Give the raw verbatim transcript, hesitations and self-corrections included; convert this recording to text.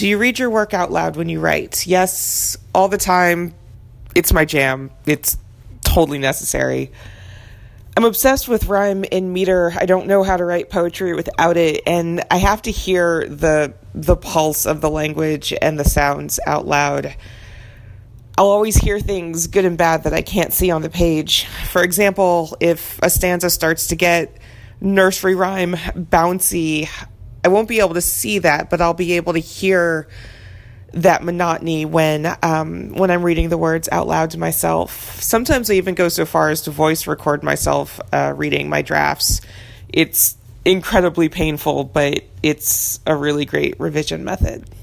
Do you read your work out loud when you write? Yes, all the time. It's my jam. It's totally necessary. I'm obsessed with rhyme and meter. I don't know how to write poetry without it, and I have to hear the the pulse of the language and the sounds out loud. I'll always hear things, good and bad, that I can't see on the page. For example, if a stanza starts to get nursery rhyme, bouncy, I won't be able to see that, but I'll be able to hear that monotony when um, when I'm reading the words out loud to myself. Sometimes I even go so far as to voice record myself uh, reading my drafts. It's incredibly painful, but it's a really great revision method.